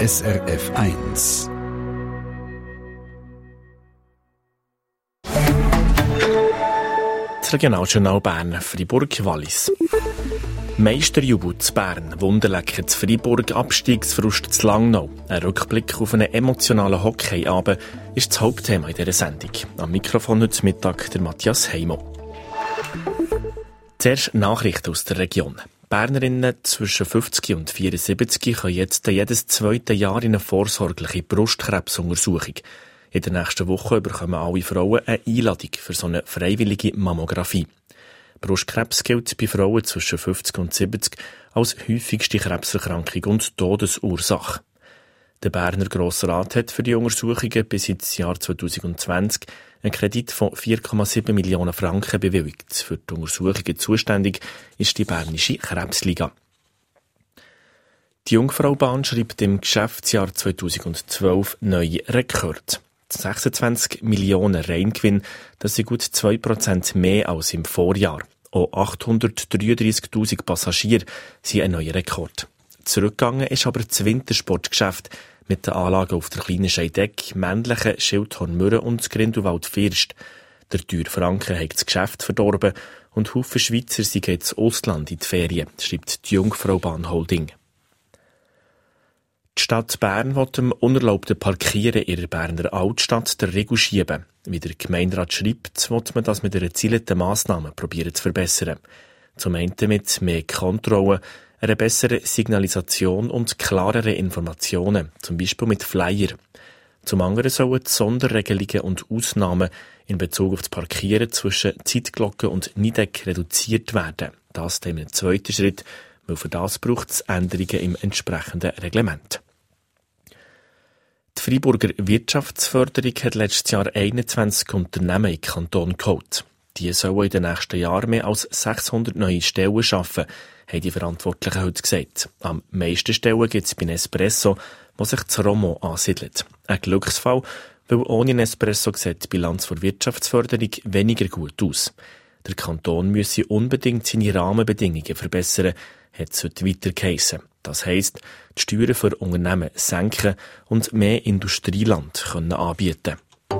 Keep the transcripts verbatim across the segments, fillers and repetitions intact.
S R F eins. Das Regionaljournal Bern, Freiburg, Wallis. Meisterjubel zu Bern, Wunderlecker zu Freiburg, Abstiegsfrust zu Langnau. Ein Rückblick auf einen emotionalen Hockeyabend ist das Hauptthema in dieser Sendung. Am Mikrofon heute Mittag der Matthias Heimo. Zuerst Nachrichten aus der Region. Bernerinnen zwischen fünfzig und vierundsiebzig können jetzt jedes zweite Jahr in eine vorsorgliche Brustkrebsuntersuchung. In der nächsten Woche bekommen alle Frauen eine Einladung für so eine freiwillige Mammographie. Brustkrebs gilt bei Frauen zwischen fünfzig und siebzig als häufigste Krebserkrankung und Todesursache. Der Berner Grossrat hat für die Untersuchungen bis ins Jahr zwanzig zwanzig einen Kredit von vier Komma sieben Millionen Franken bewilligt. Für die Untersuchungen zuständig ist die Bernische Krebsliga. Die Jungfraubahn schreibt im Geschäftsjahr zweitausendzwölf neue Rekord. sechsundzwanzig Millionen Reingewinn, das sind gut zwei Prozent mehr als im Vorjahr. Auch achthundertdreiunddreissigtausend Passagiere sind ein neuer Rekord. Zurückgegangen ist aber das Wintersportgeschäft mit den Anlagen auf der kleinen Scheideck, männlichen Schildhorn-Mürren und Grindelwald-First. Der teure Franken hat das Geschäft verdorben und Haufen Schweizer sind ins Ausland in die Ferien, schreibt die Jungfraubahn Holding. Die Stadt Bern will dem unerlaubten Parkieren ihrer Berner Altstadt den Riegel schieben. Wie der Gemeinderat schreibt, will man das mit einer gezielten Massnahme probieren zu verbessern. Zum einen mit mehr Kontrollen, einer besseren Signalisation und klareren Informationen, zum Beispiel mit Flyer. Zum anderen sollen die Sonderregelungen und Ausnahmen in Bezug auf das Parkieren zwischen Zeitglocke und Nideck reduziert werden. Das dann im zweiten Schritt, weil für das braucht es Änderungen im entsprechenden Reglement. Die Freiburger Wirtschaftsförderung hat letztes Jahr einundzwanzig Unternehmen im Kanton geholt. Die sollen in den nächsten Jahren mehr als sechshundert neue Stellen schaffen, haben die Verantwortlichen heute gesagt. Am meisten Stellen gibt es bei Nespresso, wo sich das Romo ansiedelt. Ein Glücksfall, weil ohne Nespresso sieht die Bilanz der Wirtschaftsförderung weniger gut aus. Der Kanton müsse unbedingt seine Rahmenbedingungen verbessern, hat es heute weiter geheissen. Das heisst, die Steuern für Unternehmen senken und mehr Industrieland können anbieten.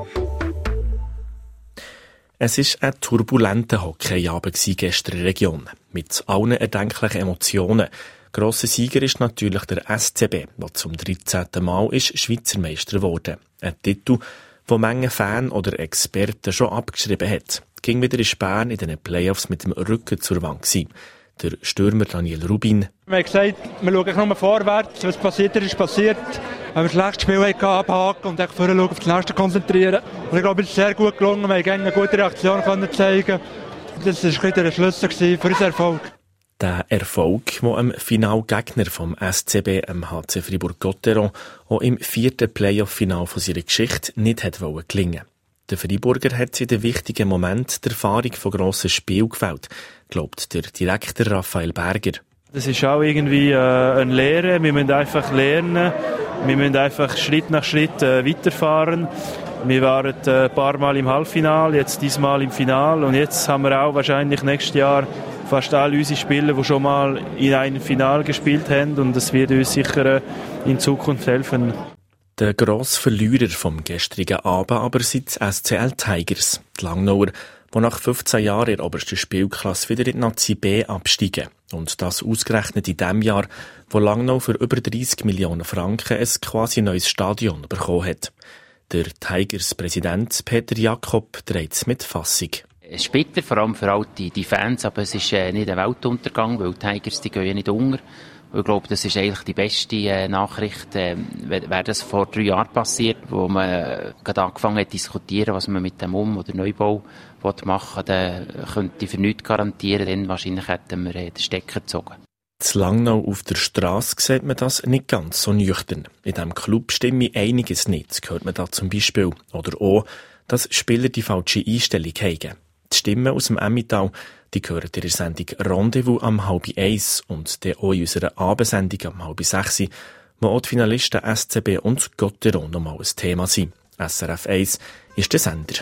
Es war ein turbulenter Hockeyabend gestern in der Region. Mit allen erdenklichen Emotionen. Grosser Sieger ist natürlich der S C B, der zum dreizehnten Mal ist Schweizer Meister wurde. Ein Titel, den manche Fans oder Experten schon abgeschrieben hat. Ging wieder in Bern in den Playoffs mit dem Rücken zur Wand gewesen. Der Stürmer Daniel Rubin. Wir haben gesagt, wir schauen nur vorwärts, was passiert ist, ist passiert. Wenn wir das letzte Spiel hatten, abhaken und vorher auf das nächste konzentrieren. Und ich glaube, es ist sehr gut gelungen, wir haben eine gute Reaktion können zeigen. Das war ein der Schlüssel für unseren Erfolg. Der Erfolg, der am Finalgegner vom S C B, am H C Fribourg-Gotteron, auch im vierten Playoff-Final von seiner Geschichte nicht hat gelingen. Der Freiburger hat in den wichtigen Moment die Erfahrung von grossen Spielen gefällt, glaubt der Direktor Raphael Berger. Das ist auch irgendwie äh, eine Lehre. Wir müssen einfach lernen. Wir müssen einfach Schritt nach Schritt äh, weiterfahren. Wir waren äh, ein paar Mal im Halbfinale, jetzt diesmal im Finale. Und jetzt haben wir auch wahrscheinlich nächstes Jahr fast alle unsere Spieler, die schon mal in einem Finale gespielt haben. Und das wird uns sicher äh, in Zukunft helfen. Der grosse Verlierer vom gestrigen Abend aber sind die S C L Tigers, die Langnauer, die nach fünfzehn Jahren in der obersten Spielklasse wieder in die Nazi B absteigen. Und das ausgerechnet in dem Jahr, wo Langnau für über dreissig Millionen Franken ein quasi neues Stadion bekommen hat. Der Tigers-Präsident Peter Jakob dreht es mit Fassung. Es ist bitter, vor allem für all die, die Fans, aber es ist äh, nicht ein Weltuntergang, weil die Tigers die gehen ja nicht unter. Ich glaube, das ist eigentlich die beste äh, Nachricht. Äh, wäre das vor drei Jahren passiert, wo man äh, gerade angefangen hat zu diskutieren, was man mit dem Um- oder Neubau machen will, dann könnte ich für nichts garantieren, denn wahrscheinlich hätten wir äh, den Stecker gezogen. In Langnau auf der Strasse sieht man das nicht ganz so nüchtern. In diesem Club stimme einiges nicht, hört man da zum Beispiel. Oder auch, dass Spieler die falsche Einstellung haben. Die Stimmen aus dem Emmental, die hören in der Sendung Rendezvous am halb eins und dann auch in unserer Abendsendung am halb sechs, wo auch die Finalisten S C B und Gotteron nochmal ein Thema sind. S R F eins ist der Sender.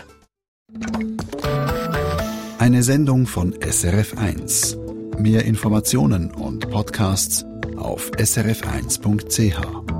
Eine Sendung von S R F eins. Mehr Informationen und Podcasts auf s r f eins punkt c h.